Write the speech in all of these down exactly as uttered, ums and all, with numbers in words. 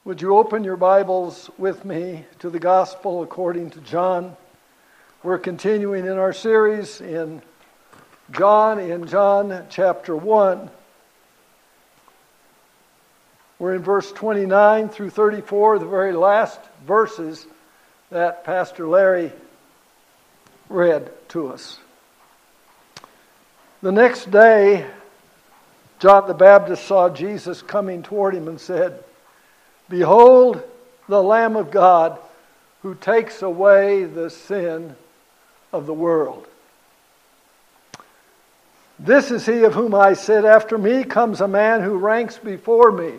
Would you open your Bibles with me to the Gospel according to John? We're continuing in our series in John, in John chapter one. We're in verse twenty-nine through thirty-four, the very last verses that Pastor Larry read to us. The next day, John the Baptist saw Jesus coming toward him and said, "Behold, the Lamb of God, who takes away the sin of the world. This is he of whom I said, after me comes a man who ranks before me,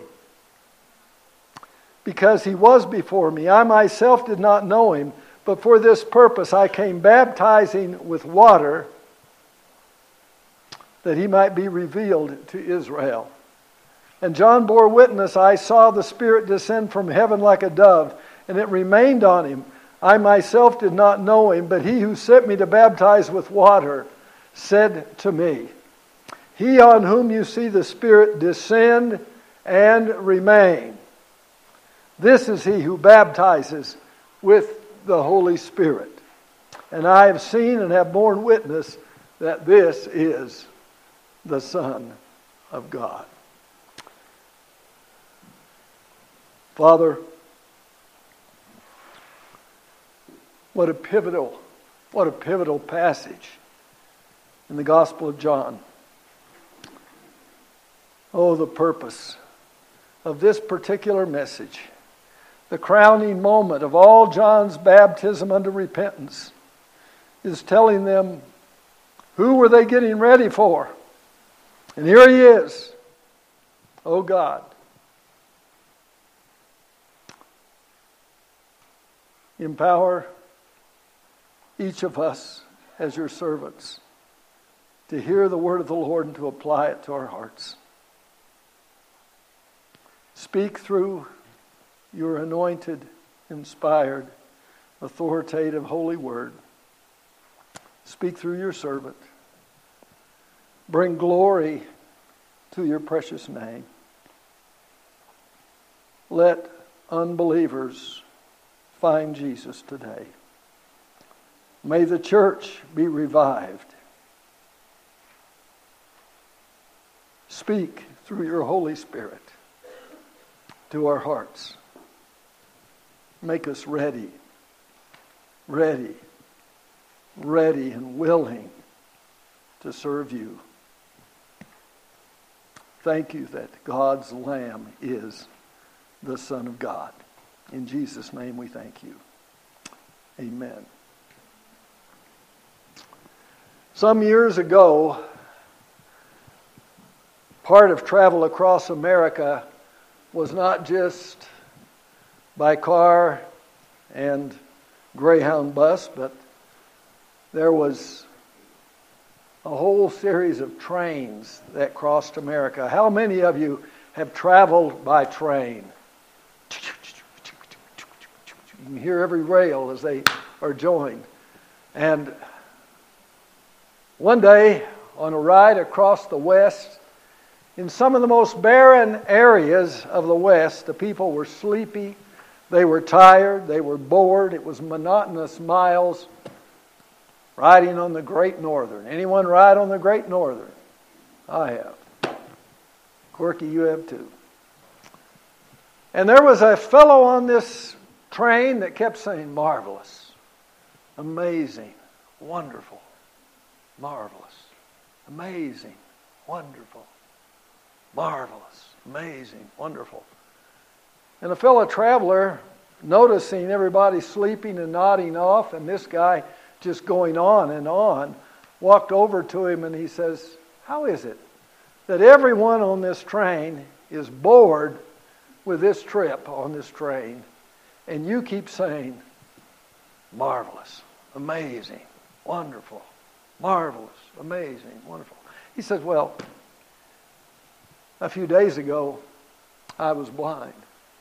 because he was before me. I myself did not know him, but for this purpose I came baptizing with water, that he might be revealed to Israel. And John bore witness, I saw the Spirit descend from heaven like a dove, and it remained on him. I myself did not know him, but he who sent me to baptize with water said to me, He on whom you see the Spirit descend and remain, this is he who baptizes with the Holy Spirit. And I have seen and have borne witness that this is the Son of God." Father, what a pivotal, what a pivotal passage in the Gospel of John. Oh, the purpose of this particular message, the crowning moment of all John's baptism unto repentance, is telling them who were they getting ready for. And here he is, oh God. Empower each of us as your servants to hear the word of the Lord and to apply it to our hearts. Speak through your anointed, inspired, authoritative, holy word. Speak through your servant. Bring glory to your precious name. Let unbelievers find Jesus today. May the church be revived. Speak through your Holy Spirit to our hearts. Make us ready, ready, ready and willing to serve you. Thank you that God's Lamb is the Son of God. In Jesus' name we thank you. Amen. Some years ago, part of travel across America was not just by car and Greyhound bus, but there was a whole series of trains that crossed America. How many of you have traveled by train? You can hear every rail as they are joined. And one day, on a ride across the West, in some of the most barren areas of the West, the people were sleepy, they were tired, they were bored. It was monotonous miles riding on the Great Northern. Anyone ride on the Great Northern? I have. Corky, you have too. And there was a fellow on this train that kept saying, marvelous, amazing, wonderful, marvelous, amazing, wonderful, marvelous, amazing, wonderful. And a fellow traveler, noticing everybody sleeping and nodding off, and this guy just going on and on, walked over to him and he says, how is it that everyone on this train is bored with this trip on this train, and you keep saying, marvelous, amazing, wonderful, marvelous, amazing, wonderful? He says, well, a few days ago, I was blind.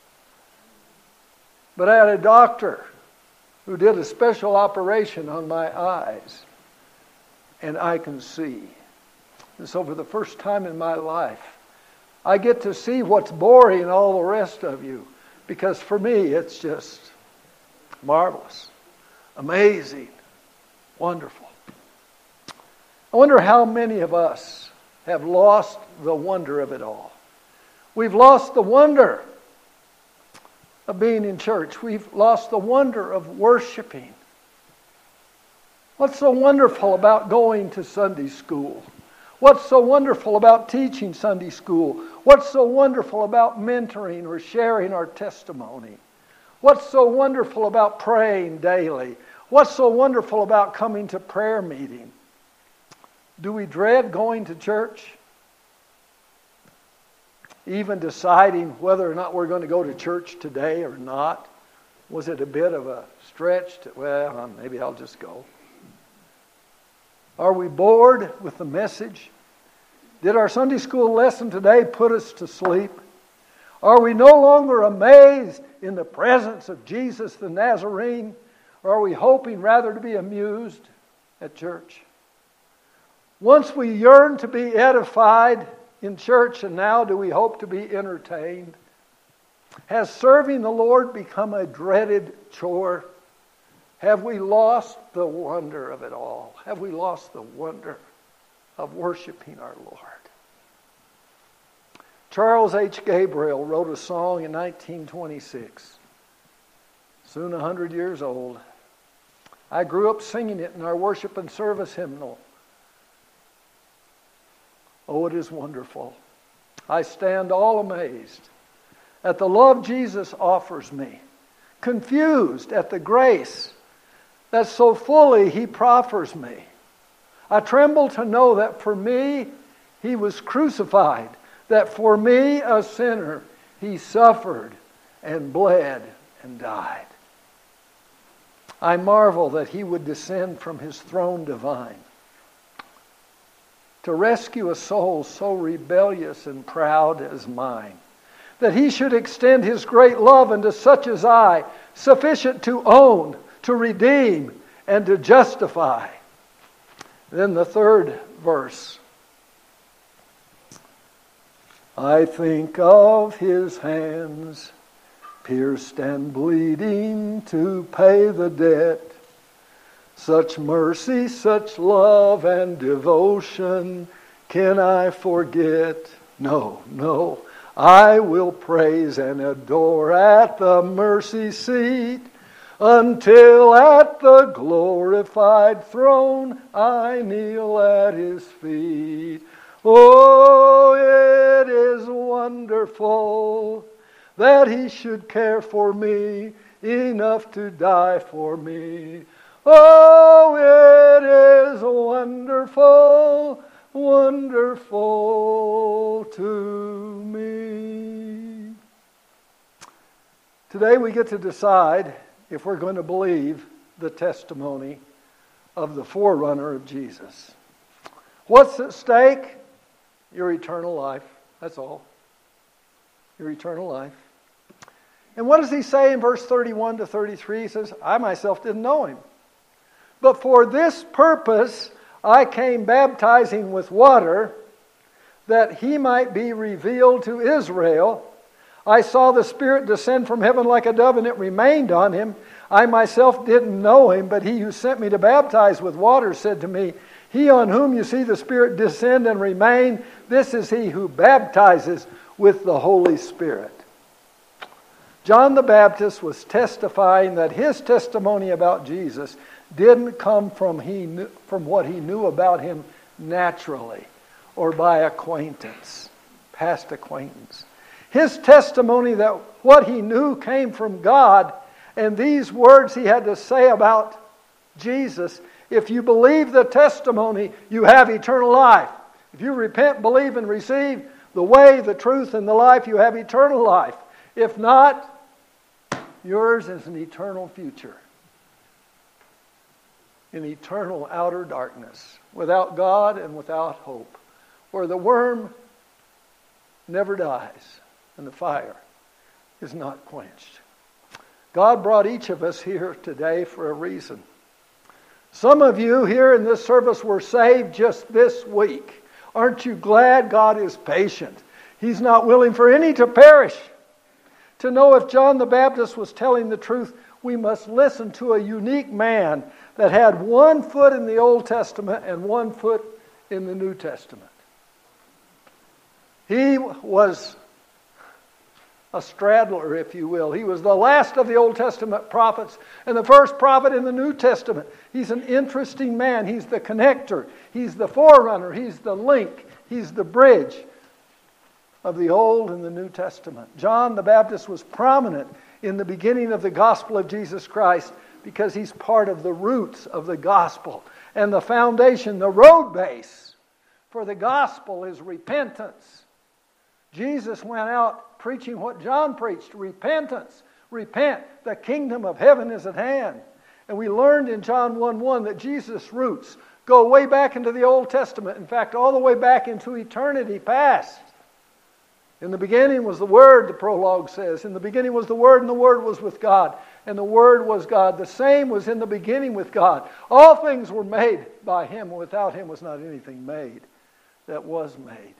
But I had a doctor who did a special operation on my eyes, and I can see. And so for the first time in my life, I get to see what's boring all the rest of you. Because for me, it's just marvelous, amazing, wonderful. I wonder how many of us have lost the wonder of it all. We've lost the wonder of being in church. We've lost the wonder of worshiping. What's so wonderful about going to Sunday school? What's so wonderful about teaching Sunday school? What's so wonderful about mentoring or sharing our testimony? What's so wonderful about praying daily? What's so wonderful about coming to prayer meeting? Do we dread going to church? Even deciding whether or not we're going to go to church today or not? Was it a bit of a stretch to, well, maybe I'll just go? Are we bored with the message? Did our Sunday school lesson today put us to sleep? Are we no longer amazed in the presence of Jesus the Nazarene? Or are we hoping rather to be amused at church? Once we yearn to be edified in church, and now do we hope to be entertained? Has serving the Lord become a dreaded chore? Have we lost the wonder of it all? Have we lost the wonder of worshiping our Lord? Charles H. Gabriel wrote a song in nineteen twenty-six, soon a hundred years old. I grew up singing it in our worship and service hymnal. Oh, it is wonderful. I stand all amazed at the love Jesus offers me, confused at the grace that so fully He proffers me. I tremble to know that for me He was crucified, that for me, a sinner, He suffered and bled and died. I marvel that He would descend from His throne divine to rescue a soul so rebellious and proud as mine, that He should extend His great love unto such as I, sufficient to own, to redeem, and to justify. Then the third verse. I think of His hands, pierced and bleeding to pay the debt. Such mercy, such love and devotion, can I forget? No, no, I will praise and adore at the mercy seat, until at the glorified throne I kneel at His feet. Oh, it is wonderful that He should care for me, enough to die for me. Oh, it is wonderful, wonderful to me. Today we get to decide if we're going to believe the testimony of the forerunner of Jesus. What's at stake? Your eternal life. That's all. Your eternal life. And what does He say in verse thirty-one to thirty-three? He says, I myself didn't know Him. But for this purpose I came baptizing with water, that He might be revealed to Israel. I saw the Spirit descend from heaven like a dove, and it remained on Him. I myself didn't know Him, but He who sent me to baptize with water said to me, He on whom you see the Spirit descend and remain, this is He who baptizes with the Holy Spirit. John the Baptist was testifying that his testimony about Jesus didn't come from he knew, from what he knew about Him naturally or by acquaintance, past acquaintance. His testimony that what he knew came from God, and these words he had to say about Jesus. If you believe the testimony, you have eternal life. If you repent, believe, and receive the way, the truth, and the life, you have eternal life. If not, yours is an eternal future. In eternal outer darkness, without God and without hope, where the worm never dies and the fire is not quenched. God brought each of us here today for a reason. Some of you here in this service were saved just this week. Aren't you glad God is patient? He's not willing for any to perish, To know if John the Baptist was telling the truth, we must listen to a unique man that had one foot in the Old Testament and one foot in the New Testament. He was a straddler, if you will. He was the last of the Old Testament prophets and the first prophet in the New Testament. He's an interesting man. He's the connector. He's the forerunner. He's the link. He's the bridge of the Old and the New Testament. John the Baptist was prominent in the beginning of the gospel of Jesus Christ because he's part of the roots of the gospel. And the foundation, the road base for the gospel is repentance. Jesus went out preaching what John preached, repentance. Repent, the kingdom of heaven is at hand. And we learned in John one one that Jesus' roots go way back into the Old Testament. In fact, all the way back into eternity past. In the beginning was the Word, the prologue says. In the beginning was the Word, and the Word was with God. And the Word was God. The same was in the beginning with God. All things were made by Him, and without Him was not anything made that was made.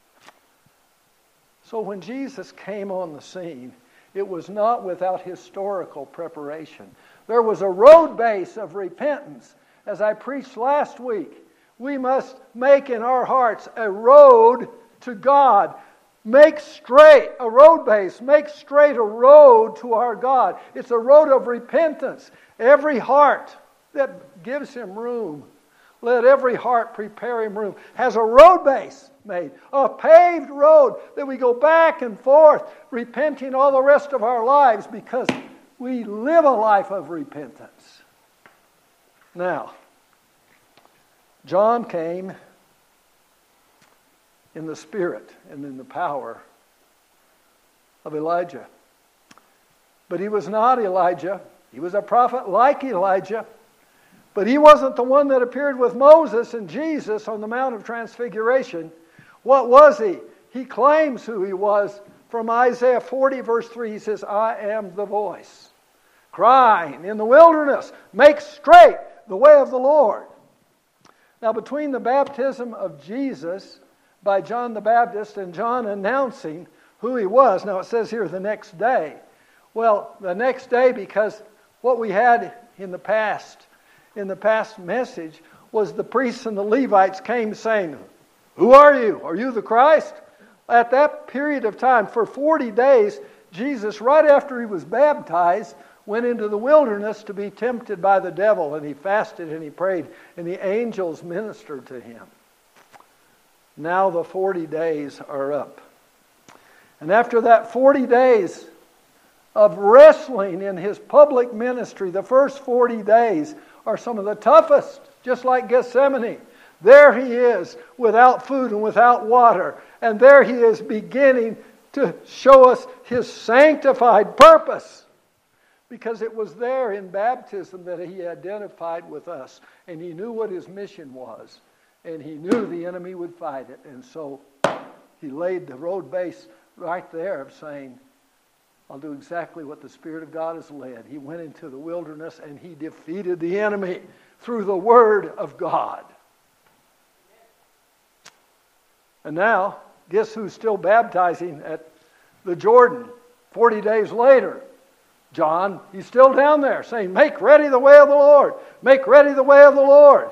So when Jesus came on the scene, it was not without historical preparation. There was a road base of repentance. As I preached last week, we must make in our hearts a road to God. Make straight a road base. Make straight a road to our God. It's a road of repentance. Every heart that gives Him room, let every heart prepare Him room, has a road base made. A paved road that we go back and forth, repenting all the rest of our lives because we live a life of repentance. Now, John came in the spirit and in the power of Elijah. But he was not Elijah. He was a prophet like Elijah. But he wasn't the one that appeared with Moses and Jesus on the Mount of Transfiguration. What was he? He claims who he was. From Isaiah forty verse three, he says, I am the voice, crying in the wilderness, make straight the way of the Lord. Now between the baptism of Jesus by John the Baptist and John announcing who he was. Now it says here the next day. Well, the next day, because what we had in the past, in the past message, was the priests and the Levites came saying, who are you? Are you the Christ? At that period of time, for forty days, Jesus, right after he was baptized, went into the wilderness to be tempted by the devil. And he fasted and he prayed, and the angels ministered to him. Now the forty days are up. And after that forty days of wrestling in his public ministry, the first forty days are some of the toughest, just like Gethsemane. There he is without food and without water. And there he is beginning to show us his sanctified purpose. Because it was there in baptism that he identified with us. And he knew what his mission was. And he knew the enemy would fight it. And so he laid the road base right there of saying, I'll do exactly what the Spirit of God has led. He went into the wilderness and he defeated the enemy through the Word of God. And now, guess who's still baptizing at the Jordan forty days later? John. He's still down there saying, make ready the way of the Lord. Make ready the way of the Lord.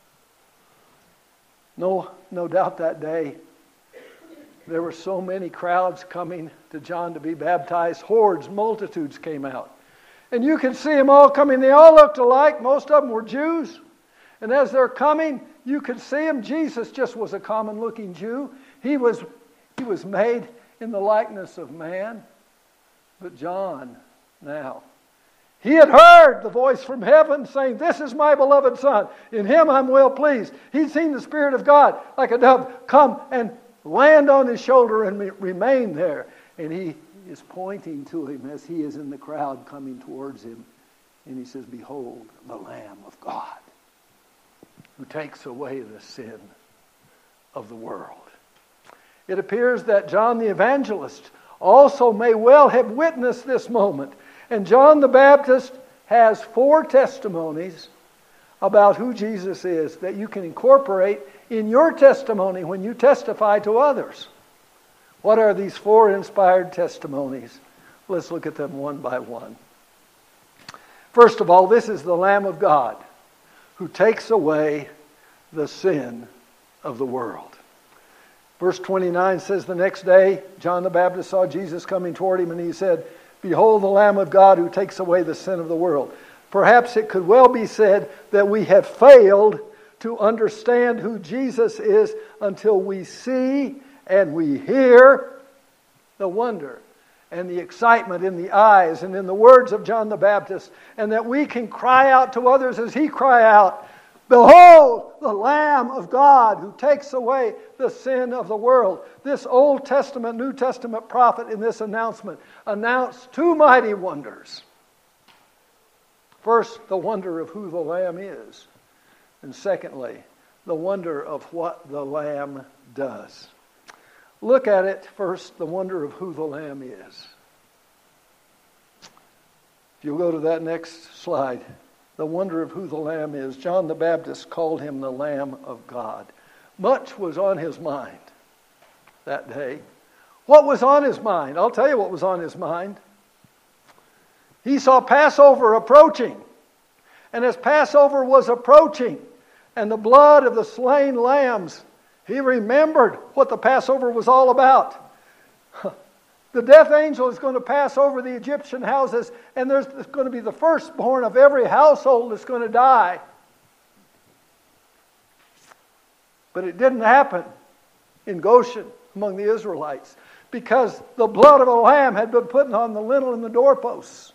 No, no doubt that day there were so many crowds coming to John to be baptized. Hordes, multitudes came out. And you can see them all coming. They all looked alike. Most of them were Jews. And as they're coming, you could see them. Jesus just was a common-looking Jew. He was, he was made in the likeness of man. But John, now, he had heard the voice from heaven saying, this is my beloved Son. In him I'm well pleased. He'd seen the Spirit of God like a dove come and land on his shoulder and remain there. And he is pointing to him as he is in the crowd coming towards him. And he says, behold, the Lamb of God who takes away the sin of the world. It appears that John the Evangelist also may well have witnessed this moment. And John the Baptist has four testimonies about who Jesus is that you can incorporate in your testimony when you testify to others. What are these four inspired testimonies? Let's look at them one by one. First of all, this is the Lamb of God who takes away the sin of the world. Verse twenty-nine says, the next day John the Baptist saw Jesus coming toward him, and he said, behold the Lamb of God who takes away the sin of the world. Perhaps it could well be said that we have failed to understand who Jesus is until we see and we hear the wonder and the excitement in the eyes and in the words of John the Baptist, and that we can cry out to others as he cried out, behold the Lamb of God who takes away the sin of the world. This Old Testament, New Testament prophet in this announcement announced two mighty wonders. First, the wonder of who the Lamb is. And secondly, the wonder of what the Lamb does. Look at it first, the wonder of who the Lamb is. If you'll go to that next slide, the wonder of who the Lamb is. John the Baptist called him the Lamb of God. Much was on his mind that day. What was on his mind? I'll tell you what was on his mind. He saw Passover approaching. And as Passover was approaching, and the blood of the slain lambs, he remembered what the Passover was all about. The death angel is going to pass over the Egyptian houses, and there's going to be the firstborn of every household that's going to die. But it didn't happen in Goshen among the Israelites, because the blood of a lamb had been put on the lintel and the doorposts.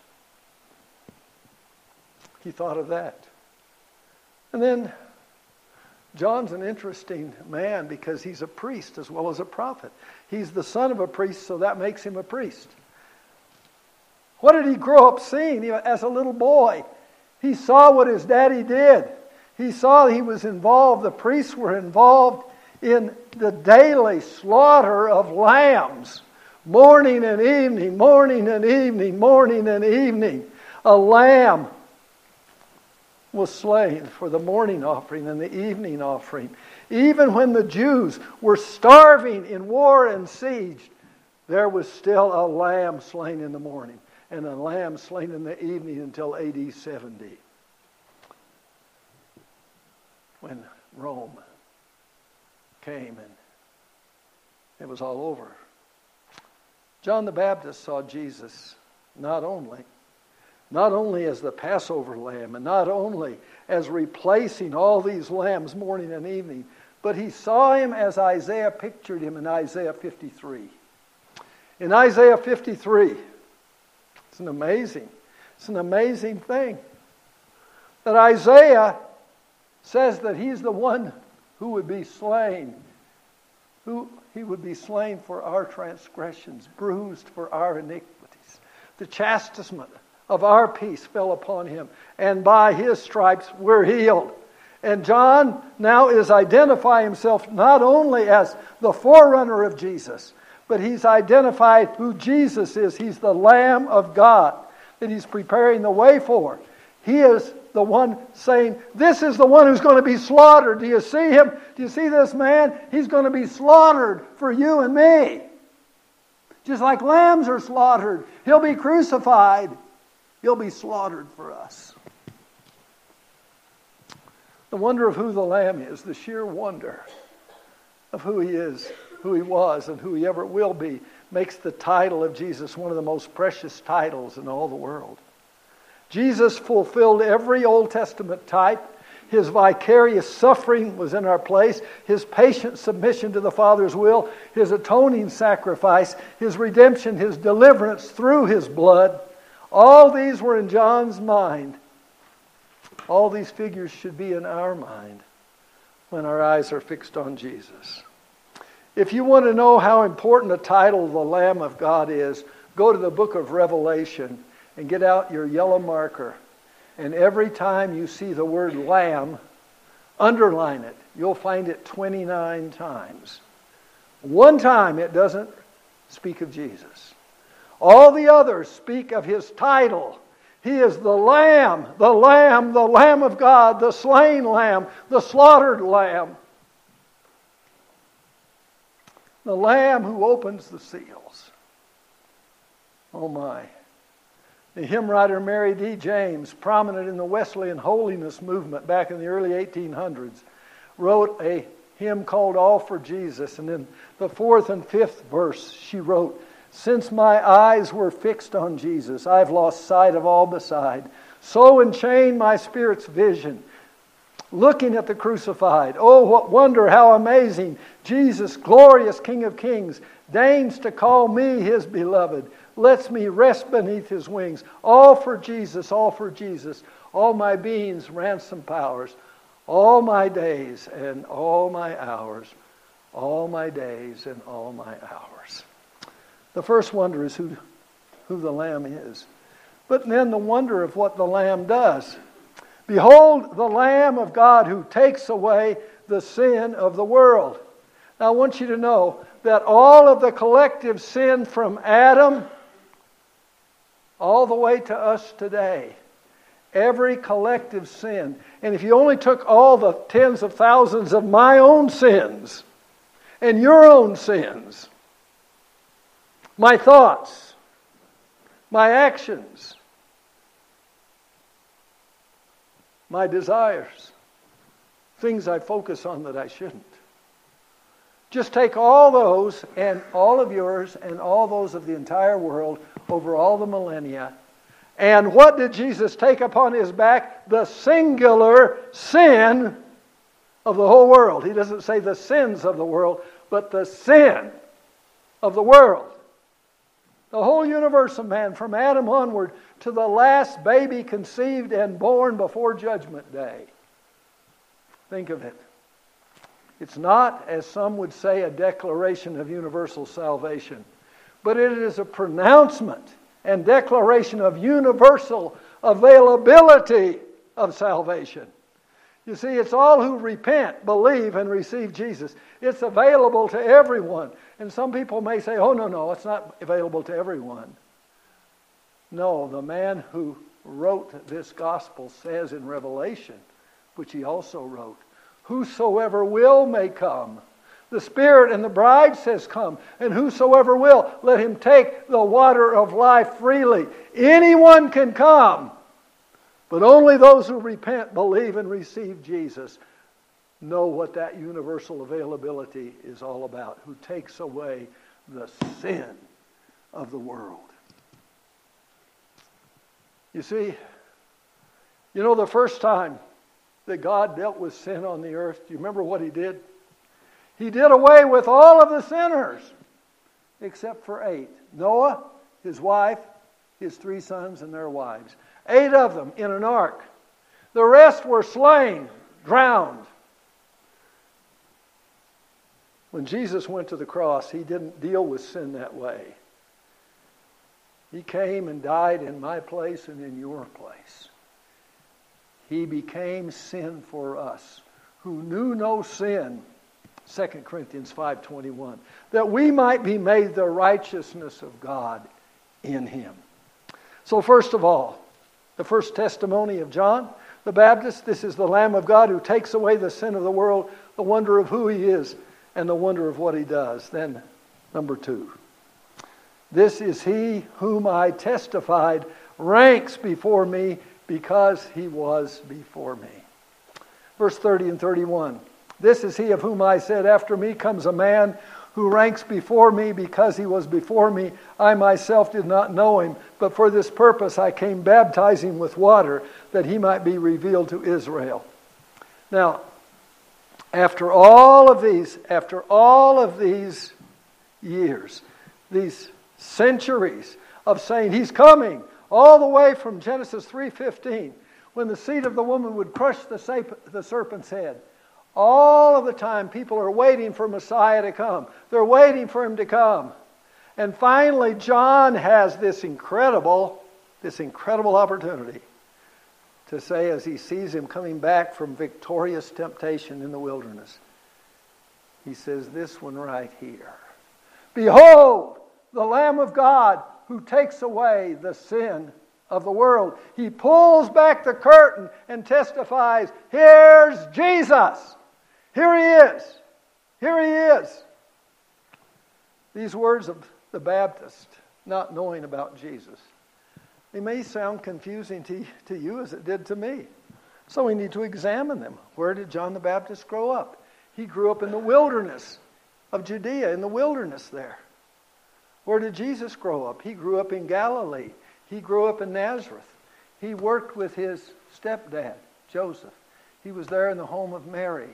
He thought of that. And then John's an interesting man because he's a priest as well as a prophet. He's the son of a priest, so that makes him a priest. What did he grow up seeing as a little boy? He saw what his daddy did. He saw he was involved, the priests were involved in the daily slaughter of lambs. Morning and evening, morning and evening, morning and evening. A lamb was slain for the morning offering and the evening offering. Even when the Jews were starving in war and siege, there was still a lamb slain in the morning and a lamb slain in the evening until A D seventy, when Rome came and it was all over. John the Baptist saw Jesus not only Not only as the Passover lamb, and not only as replacing all these lambs morning and evening, but he saw him as Isaiah pictured him in Isaiah fifty-three. In Isaiah fifty-three, it's an amazing, it's an amazing thing that Isaiah says that he's the one who would be slain, who he would be slain for our transgressions, bruised for our iniquities. The chastisement of our peace fell upon him, and by his stripes we're healed. And John now is identifying himself not only as the forerunner of Jesus, but he's identified who Jesus is. He's the Lamb of God that he's preparing the way for. He is the one saying, this is the one who's going to be slaughtered. Do you see him? Do you see this man? He's going to be slaughtered for you and me. Just like lambs are slaughtered. He'll be crucified. He'll be slaughtered for us. The wonder of who the Lamb is, the sheer wonder of who he is, who he was, and who he ever will be, makes the title of Jesus one of the most precious titles in all the world. Jesus fulfilled every Old Testament type. His vicarious suffering was in our place. His patient submission to the Father's will. His atoning sacrifice. His redemption. His deliverance through his blood. All these were in John's mind. All these figures should be in our mind when our eyes are fixed on Jesus. If you want to know how important a title the Lamb of God is, go to the book of Revelation and get out your yellow marker. And every time you see the word Lamb, underline it. You'll find it twenty-nine times. One time it doesn't speak of Jesus. All the others speak of his title. He is the Lamb, the Lamb, the Lamb of God, the slain Lamb, the slaughtered Lamb. The Lamb who opens the seals. Oh my. The hymn writer Mary D. James, prominent in the Wesleyan holiness movement back in the early eighteen hundreds, wrote a hymn called All for Jesus. And in the fourth and fifth verse, she wrote, "Since my eyes were fixed on Jesus, I've lost sight of all beside. So enchained my spirit's vision, looking at the crucified. Oh, what wonder, how amazing! Jesus, glorious King of Kings, deigns to call me His beloved, lets me rest beneath His wings. All for Jesus, all for Jesus, all my being's ransom powers, all my days and all my hours, all my days and all my hours." The first wonder is who, who the Lamb is. But then the wonder of what the Lamb does. "Behold the Lamb of God who takes away the sin of the world." Now I want you to know that all of the collective sin from Adam all the way to us today, every collective sin, and if you only took all the tens of thousands of my own sins and your own sins, my thoughts, my actions, my desires, things I focus on that I shouldn't. Just take all those and all of yours and all those of the entire world over all the millennia. And what did Jesus take upon His back? The singular sin of the whole world. He doesn't say the sins of the world, but the sin of the world. The whole universe of man, from Adam onward to the last baby conceived and born before Judgment Day. Think of it. It's not, as some would say, a declaration of universal salvation, but it is a pronouncement and declaration of universal availability of salvation. You see, it's all who repent, believe, and receive Jesus. It's available to everyone. And some people may say, oh, no, no, it's not available to everyone. No, the man who wrote this gospel says in Revelation, which he also wrote, whosoever will may come. The Spirit and the bride says come, and whosoever will, let him take the water of life freely. Anyone can come, but only those who repent, believe, and receive Jesus know what that universal availability is all about, who takes away the sin of the world. You see, you know the first time that God dealt with sin on the earth, do you remember what He did? He did away with all of the sinners, except for eight. Noah, his wife, his three sons, and their wives. Eight of them in an ark. The rest were slain, drowned. When Jesus went to the cross, He didn't deal with sin that way. He came and died in my place and in your place. He became sin for us, who knew no sin, Second Corinthians five twenty-one, that we might be made the righteousness of God in Him. So first of all, the first testimony of John the Baptist, this is the Lamb of God who takes away the sin of the world, the wonder of who He is, and the wonder of what He does. Then, number two, this is He whom I testified ranks before me because He was before me. Verse thirty and thirty-one. This is He of whom I said, after me comes a man who ranks before me because He was before me. I myself did not know Him, but for this purpose I came baptizing with water, that He might be revealed to Israel. Now, after all of these, after all of these years, these centuries of saying He's coming, all the way from Genesis three fifteen, when the seed of the woman would crush the serpent's head, all of the time people are waiting for Messiah to come. They're waiting for Him to come. And finally John has this incredible, this incredible opportunity to say, as he sees Him coming back from victorious temptation in the wilderness, he says this one right here. Behold, the Lamb of God who takes away the sin of the world. He pulls back the curtain and testifies, here's Jesus. Here He is. Here He is. These words of the Baptist not knowing about Jesus. They may sound confusing to, to you as it did to me. So we need to examine them. Where did John the Baptist grow up? He grew up in the wilderness of Judea, in the wilderness there. Where did Jesus grow up? He grew up in Galilee. He grew up in Nazareth. He worked with his stepdad, Joseph. He was there in the home of Mary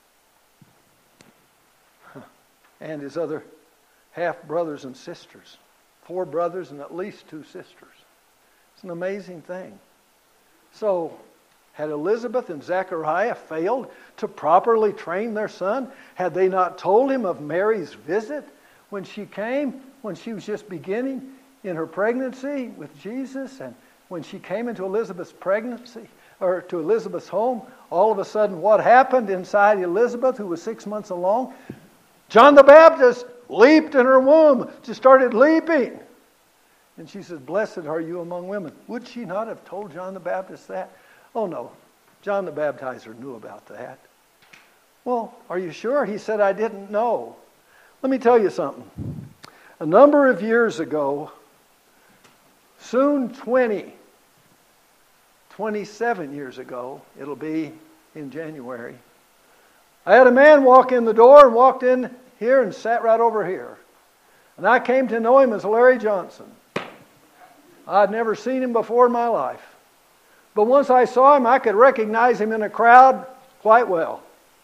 and his other half-brothers and sisters. Four brothers and at least two sisters. It's an amazing thing. So, had Elizabeth and Zechariah failed to properly train their son? Had they not told him of Mary's visit when she came, when she was just beginning in her pregnancy with Jesus, and when she came into Elizabeth's pregnancy, or to Elizabeth's home, all of a sudden what happened inside Elizabeth, who was six months along? John the Baptist leaped in her womb, just started leaping. And she says, "Blessed are you among women." Would she not have told John the Baptist that? Oh no, John the Baptizer knew about that. Well, are you sure? He said, "I didn't know." Let me tell you something. A number of years ago, soon twenty, twenty-seven years ago, it'll be in January, I had a man walk in the door and walked in here and sat right over here. And I came to know him as Larry Johnson. I'd never seen him before in my life. But once I saw him, I could recognize him in a crowd quite well.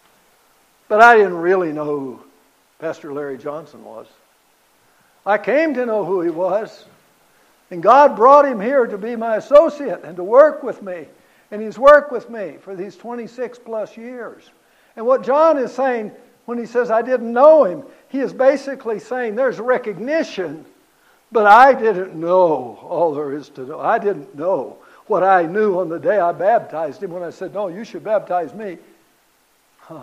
But I didn't really know who Pastor Larry Johnson was. I came to know who he was. And God brought him here to be my associate and to work with me. And he's worked with me for these twenty-six plus years. And what John is saying when he says, "I didn't know him," he is basically saying there's recognition, but I didn't know all there is to know. I didn't know what I knew on the day I baptized him when I said, "No, you should baptize me." Huh.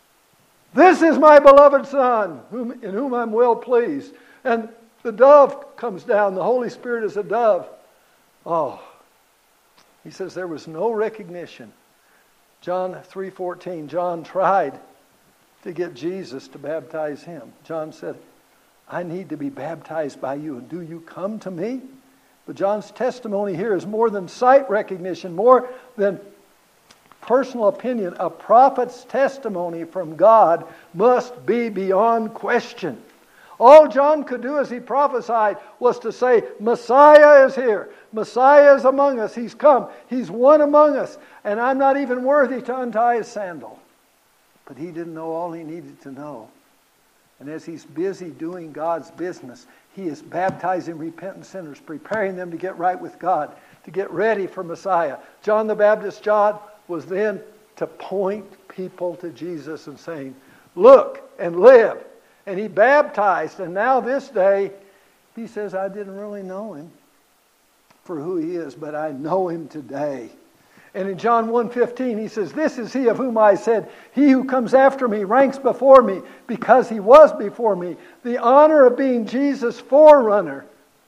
"This is my beloved Son, whom, in whom I'm well pleased." And the dove comes down. The Holy Spirit is a dove. Oh, he says there was no recognition. John three fourteen, John tried to get Jesus to baptize him. John said, "I need to be baptized by you, and do you come to me?" But John's testimony here is more than sight recognition, more than personal opinion. A prophet's testimony from God must be beyond question. All John could do as he prophesied was to say, "Messiah is here. Messiah is among us. He's come. He's one among us. And I'm not even worthy to untie his sandal." But he didn't know all he needed to know. And as he's busy doing God's business, he is baptizing repentant sinners, preparing them to get right with God, to get ready for Messiah. John the Baptist's job was then to point people to Jesus and saying, "Look and live." And he baptized, and now this day, he says, "I didn't really know him for who he is, but I know him today." And in John one fifteen, he says, "This is he of whom I said, he who comes after me ranks before me, because he was before me." The honor of being Jesus' forerunner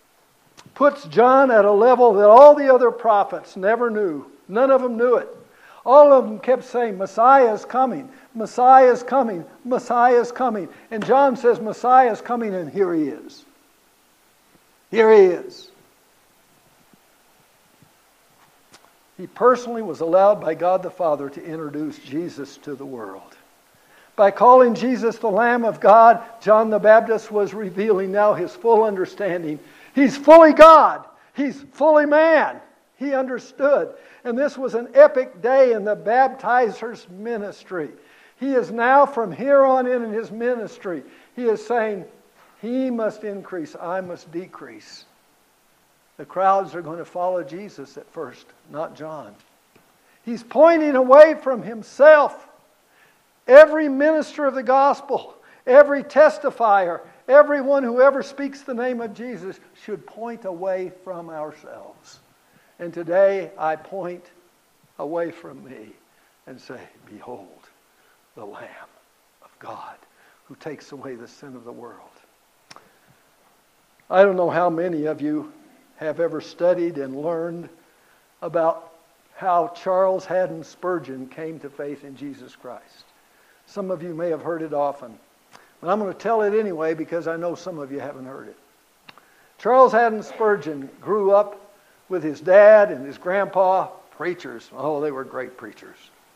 puts John at a level that all the other prophets never knew. None of them knew it. All of them kept saying, "Messiah is coming, Messiah is coming, Messiah is coming." And John says, "Messiah is coming," and here he is. Here he is. He personally was allowed by God the Father to introduce Jesus to the world. By calling Jesus the Lamb of God, John the Baptist was revealing now his full understanding. He's fully God. He's fully man. He understood. And this was an epic day in the baptizer's ministry. He is now, from here on in in his ministry, he is saying, "He must increase, I must decrease." The crowds are going to follow Jesus at first, not John. He's pointing away from himself. Every minister of the gospel, every testifier, everyone who ever speaks the name of Jesus should point away from ourselves. And today I point away from me and say, "Behold, the Lamb of God who takes away the sin of the world." I don't know how many of you have ever studied and learned about how Charles Haddon Spurgeon came to faith in Jesus Christ. Some of you may have heard it often, but I'm going to tell it anyway because I know some of you haven't heard it. Charles Haddon Spurgeon grew up with his dad and his grandpa, preachers. Oh, they were great preachers.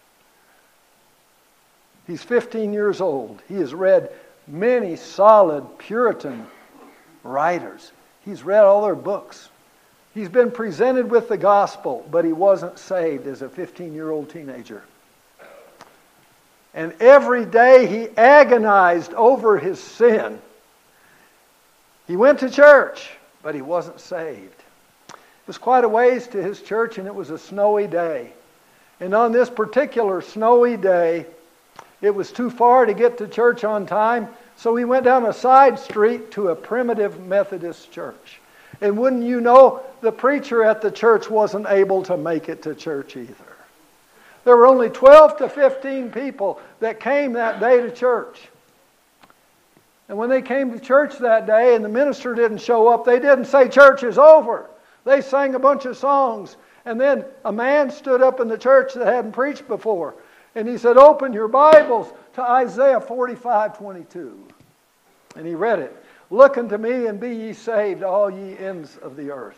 He's fifteen years old. He has read many solid Puritan writers. He's read all their books. He's been presented with the gospel, but he wasn't saved as a fifteen-year-old teenager. And every day he agonized over his sin. He went to church, but he wasn't saved. It was quite a ways to his church, and it was a snowy day. And on this particular snowy day, it was too far to get to church on time, so he went down a side street to a primitive Methodist church. And wouldn't you know, the preacher at the church wasn't able to make it to church either. There were only twelve to fifteen people that came that day to church. And when they came to church that day and the minister didn't show up, they didn't say church is over. They sang a bunch of songs. And then a man stood up in the church that hadn't preached before. And he said, open your Bibles to Isaiah forty-five twenty-two. And he read it. Look unto me and be ye saved, all ye ends of the earth.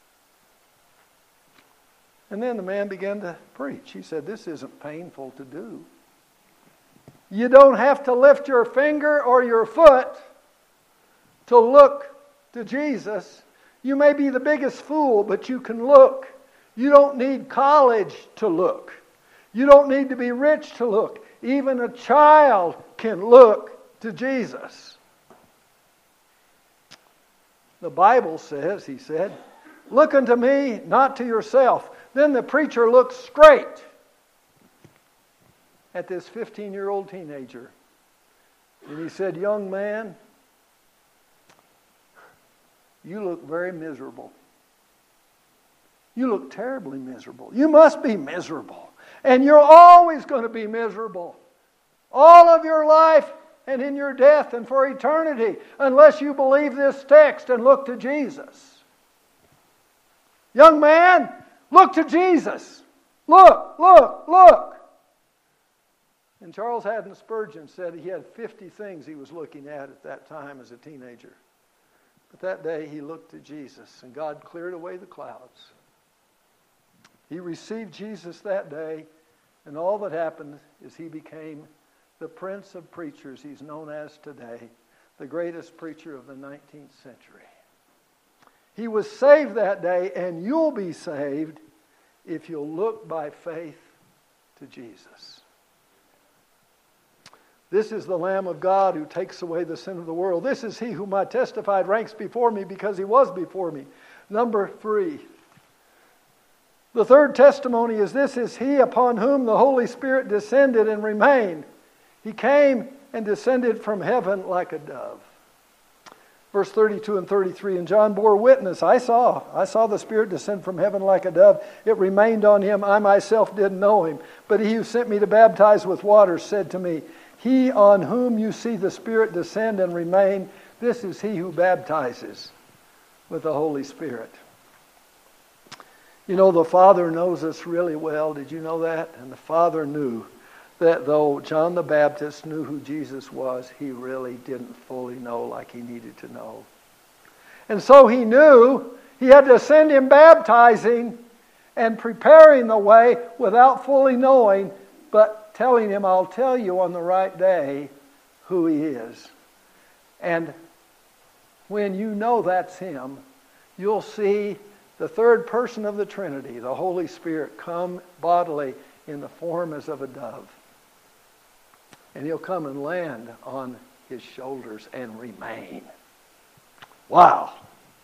And then the man began to preach. He said, this isn't painful to do. You don't have to lift your finger or your foot to look to Jesus. You may be the biggest fool, but you can look. You don't need college to look. You don't need to be rich to look. Even a child can look to Jesus. The Bible says, he said, look unto me, not to yourself. Then the preacher looked straight at this fifteen-year-old teenager. And he said, young man, you look very miserable. You look terribly miserable. You must be miserable. And you're always going to be miserable. All of your life and in your death and for eternity, unless you believe this text and look to Jesus. Young man, look to Jesus. Look, look, look. And Charles Haddon Spurgeon said he had fifty things he was looking at at that time as a teenager. But that day he looked to Jesus, and God cleared away the clouds. He received Jesus that day, and all that happened is he became the Prince of Preachers he's known as today, the greatest preacher of the nineteenth century. He was saved that day, and you'll be saved if you'll look by faith to Jesus. This is the Lamb of God who takes away the sin of the world. This is he whom I testified ranks before me because he was before me. Number three. The third testimony is this is he upon whom the Holy Spirit descended and remained. He came and descended from heaven like a dove. Verse thirty-two and thirty-three, and John bore witness. I saw, I saw the Spirit descend from heaven like a dove. It remained on him. I myself didn't know him. But he who sent me to baptize with water said to me, he on whom you see the Spirit descend and remain, this is he who baptizes with the Holy Spirit. You know, the Father knows us really well. Did you know that? And the Father knew that though John the Baptist knew who Jesus was, he really didn't fully know like he needed to know. And so he knew he had to send him baptizing and preparing the way without fully knowing, but telling him, I'll tell you on the right day who he is. And when you know that's him, you'll see the third person of the Trinity, the Holy Spirit, come bodily in the form as of a dove. And he'll come and land on his shoulders and remain. Wow.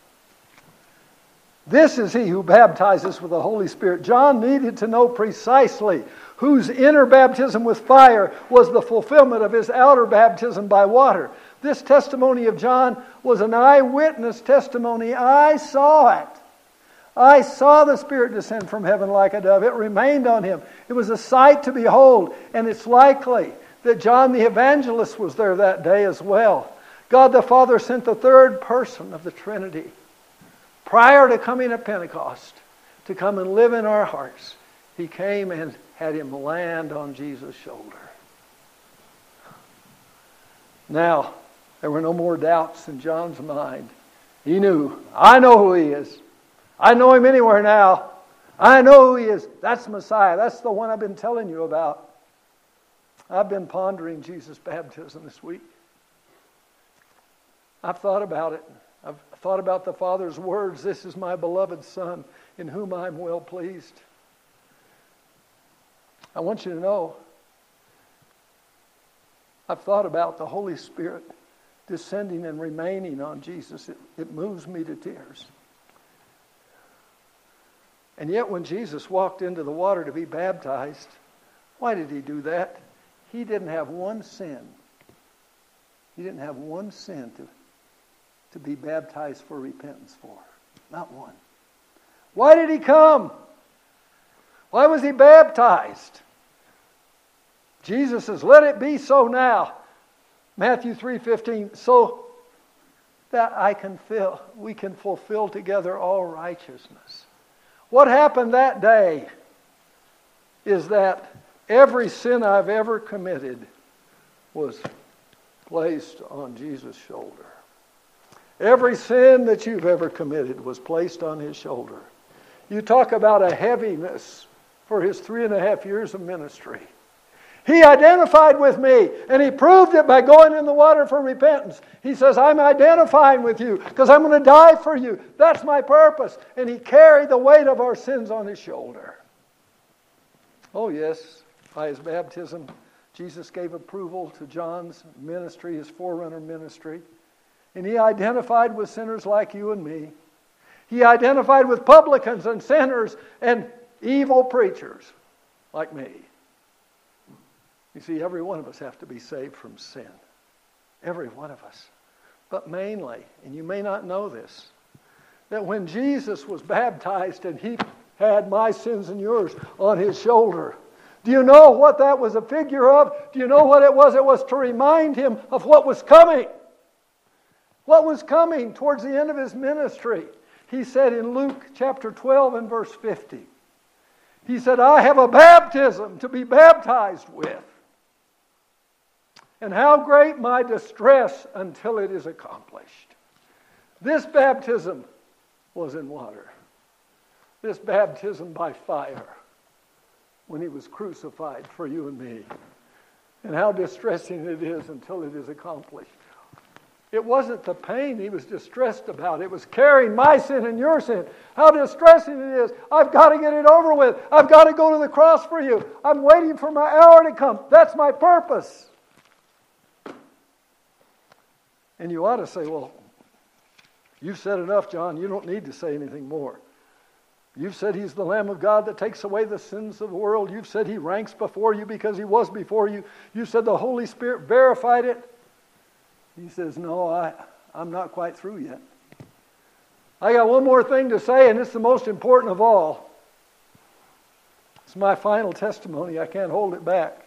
This is he who baptizes with the Holy Spirit. John needed to know precisely whose inner baptism with fire was the fulfillment of his outer baptism by water. This testimony of John was an eyewitness testimony. I saw it. I saw the Spirit descend from heaven like a dove. It remained on him. It was a sight to behold, and it's likely that John the Evangelist was there that day as well. God the Father sent the third person of the Trinity prior to coming at Pentecost to come and live in our hearts. He came and had him land on Jesus' shoulder. Now, there were no more doubts in John's mind. He knew. I know who He is. I know Him anywhere now. I know who He is. That's Messiah. That's the one I've been telling you about. I've been pondering Jesus' baptism this week. I've thought about it. I've thought about the Father's words, "This is my beloved Son, in whom I am well pleased." I want you to know, I've thought about the Holy Spirit descending and remaining on Jesus. It, it moves me to tears. And yet when Jesus walked into the water to be baptized, why did He do that? He didn't have one sin. He didn't have one sin to, to be baptized for repentance for. Not one. Why did He come? Why was He baptized? Jesus says, "Let it be so now." Matthew three fifteen, "So that I can fill, we can fulfill together all righteousness." What happened that day is that every sin I've ever committed was placed on Jesus' shoulder. Every sin that you've ever committed was placed on His shoulder. You talk about a heaviness for His three and a half years of ministry. He identified with me, and He proved it by going in the water for repentance. He says, "I'm identifying with you because I'm going to die for you. That's my purpose." And He carried the weight of our sins on His shoulder. Oh yes, by His baptism, Jesus gave approval to John's ministry, his forerunner ministry. And He identified with sinners like you and me. He identified with publicans and sinners and evil preachers like me. You see, every one of us have to be saved from sin. Every one of us. But mainly, and you may not know this, that when Jesus was baptized and He had my sins and yours on His shoulder, do you know what that was a figure of? Do you know what it was? It was to remind Him of what was coming. What was coming towards the end of His ministry. He said in Luke chapter twelve and verse fifty, He said, "I have a baptism to be baptized with. And how great my distress until it is accomplished." This baptism was in water. This baptism by fire when He was crucified for you and me. And how distressing it is until it is accomplished. It wasn't the pain He was distressed about. It was carrying my sin and your sin. How distressing it is. I've got to get it over with. I've got to go to the cross for you. I'm waiting for my hour to come. That's my purpose. And you ought to say, "Well, you've said enough, John. You don't need to say anything more. You've said He's the Lamb of God that takes away the sins of the world. You've said He ranks before you because He was before you. You said the Holy Spirit verified it." He says, "No, I, I'm not quite through yet. I got one more thing to say, and it's the most important of all. It's my final testimony. I can't hold it back."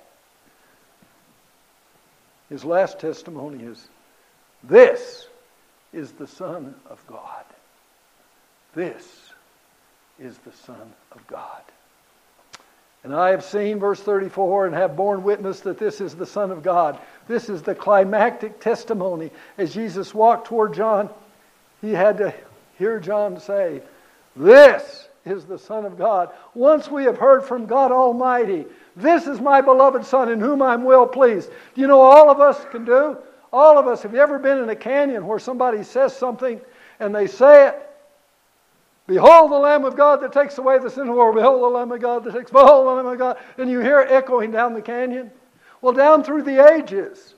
His last testimony is, "This is the Son of God. This is the Son of God. And I have seen," verse thirty-four, "and have borne witness that this is the Son of God." This is the climactic testimony. As Jesus walked toward John, He had to hear John say, "This is the Son of God." Once we have heard from God Almighty, "This is my beloved Son in whom I'm well pleased." Do you know all of us can do? All of us. Have you ever been in a canyon where somebody says something and they say it? "Behold the Lamb of God that takes away the sin of the world. Behold the Lamb of God that takes, behold the Lamb of God." And you hear it echoing down the canyon. Well, down through the ages,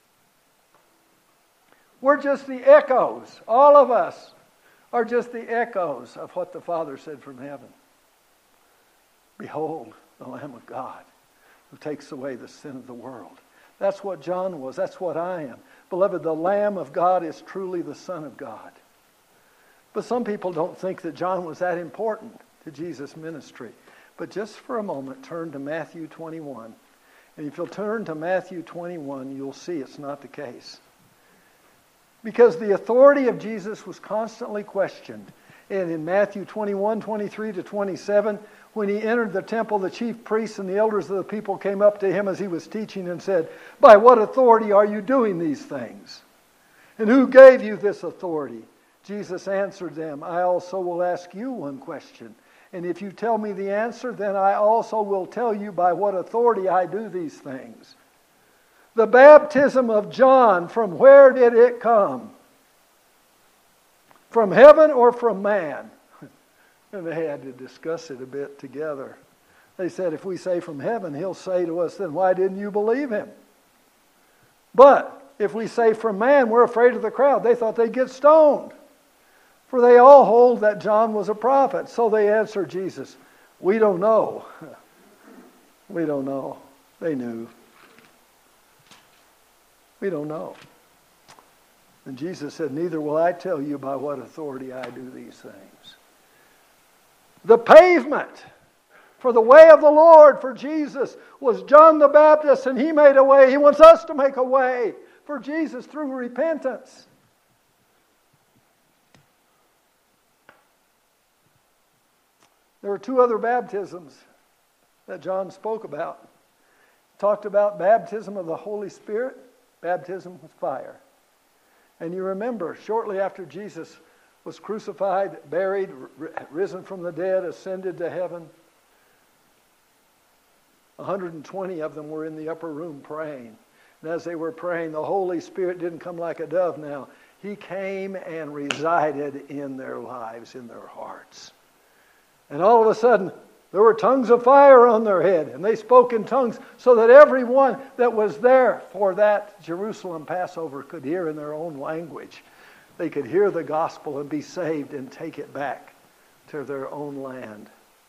we're just the echoes. All of us are just the echoes of what the Father said from heaven. "Behold the Lamb of God who takes away the sin of the world." That's what John was. That's what I am. Beloved, the Lamb of God is truly the Son of God. But some people don't think that John was that important to Jesus' ministry. But just for a moment, turn to Matthew twenty-one. And if you'll turn to Matthew twenty-one, you'll see it's not the case. Because the authority of Jesus was constantly questioned. And in Matthew twenty-one, twenty-three to twenty-seven, when He entered the temple, the chief priests and the elders of the people came up to Him as He was teaching and said, "By what authority are you doing these things? And who gave you this authority?" Jesus answered them, I also will ask you one question. And if you tell me the answer, then I also will tell you by what authority I do these things. The baptism of John, from where did it come? From heaven or from man? And they had to discuss it a bit together. They said, if we say from heaven, he'll say to us, then why didn't you believe him? But if we say from man, we're afraid of the crowd. They thought they'd get stoned. For they all hold that John was a prophet. So they answered Jesus, we don't know. We don't know. They knew. We don't know. And Jesus said, neither will I tell you by what authority I do these things. The pavement for the way of the Lord for Jesus was John the Baptist, and he made a way. He wants us to make a way for Jesus through repentance. There were two other baptisms that John spoke about. He talked about baptism of the Holy Spirit, baptism with fire. And you remember, shortly after Jesus was crucified, buried, risen from the dead, ascended to heaven, one hundred twenty of them were in the upper room praying. And as they were praying, the Holy Spirit didn't come like a dove now. He came and resided in their lives, in their hearts. And all of a sudden, there were tongues of fire on their head, and they spoke in tongues so that everyone that was there for that Jerusalem Passover could hear in their own language. They could hear the gospel and be saved and take it back to their own land.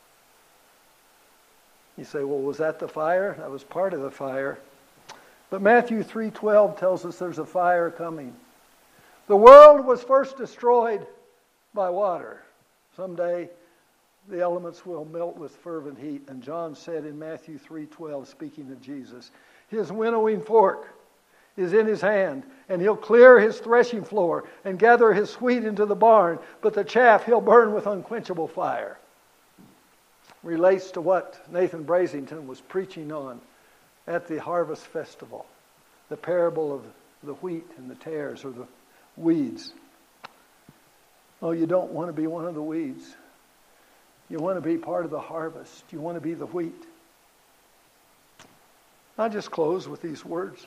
You say, well, was that the fire? That was part of the fire. But Matthew three twelve tells us there's a fire coming. The world was first destroyed by water. Someday the elements will melt with fervent heat. And John said in Matthew three twelve, speaking of Jesus, his winnowing fork is in his hand, and he'll clear his threshing floor and gather his wheat into the barn, but the chaff he'll burn with unquenchable fire. Relates to what Nathan Brasington was preaching on at the Harvest Festival, the parable of the wheat and the tares, or the weeds. Oh, you don't want to be one of the weeds. You want to be part of the harvest. You want to be the wheat. I just close with these words.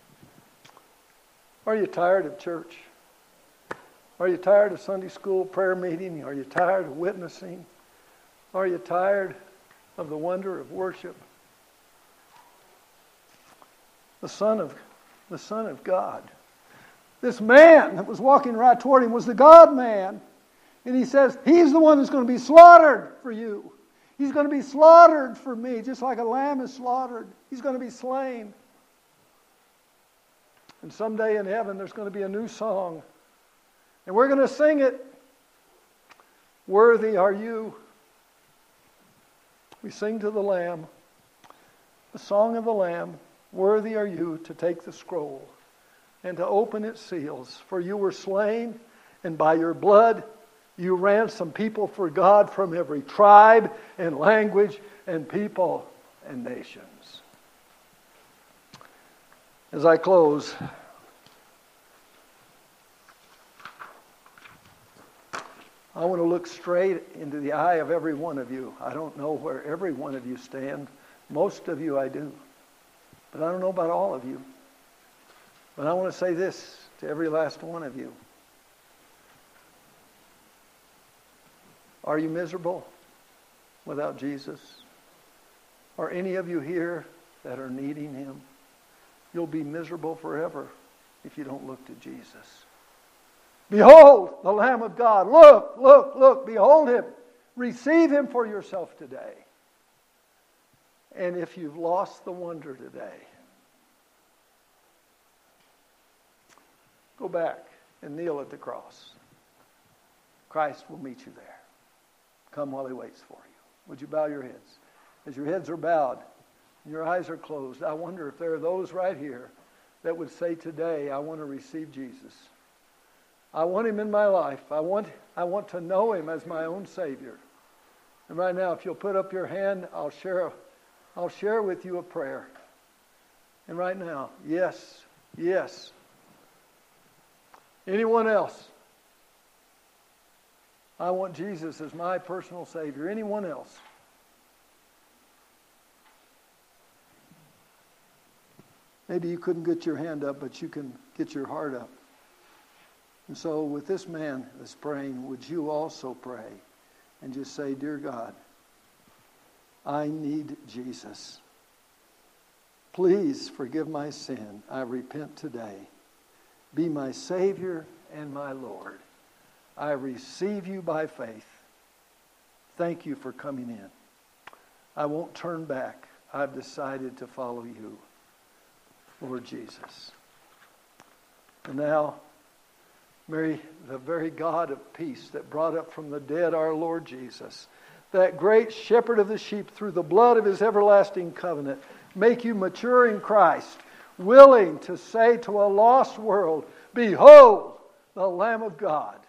Are you tired of church? Are you tired of Sunday school prayer meeting? Are you tired of witnessing? Are you tired of the wonder of worship? The Son of, the Son of God. This man that was walking right toward him was the God-man. And he says, he's the one who's going to be slaughtered for you. He's going to be slaughtered for me, just like a lamb is slaughtered. He's going to be slain. And someday in heaven, there's going to be a new song. And we're going to sing it. Worthy are you. We sing to the Lamb, the song of the Lamb. Worthy are you to take the scroll and to open its seals. For you were slain, and by your blood you ransomed people for God from every tribe and language and people and nations. As I close, I want to look straight into the eye of every one of you. I don't know where every one of you stand. Most of you I do. But I don't know about all of you. But I want to say this to every last one of you. Are you miserable without Jesus? Are any of you here that are needing Him? You'll be miserable forever if you don't look to Jesus. Behold, the Lamb of God. Look, look, look. Behold Him. Receive Him for yourself today. And if you've lost the wonder today, go back and kneel at the cross. Christ will meet you there. Come while He waits for you. Would you bow your heads? As your heads are bowed and your eyes are closed, I wonder if there are those right here that would say today, I want to receive Jesus. I want Him in my life. I want, I want to know Him as my own Savior. And right now, if you'll put up your hand, I'll share, I'll share with you a prayer. And right now, yes, yes. Anyone else? I want Jesus as my personal Savior. Anyone else? Maybe you couldn't get your hand up, but you can get your heart up. And so with this man that's praying, would you also pray and just say, Dear God, I need Jesus. Please forgive my sin. I repent today. Be my Savior and my Lord. I receive you by faith. Thank you for coming in. I won't turn back. I've decided to follow you, Lord Jesus. And now, Mary, the very God of peace that brought up from the dead our Lord Jesus, that great shepherd of the sheep through the blood of his everlasting covenant, make you mature in Christ, willing to say to a lost world, Behold, the Lamb of God.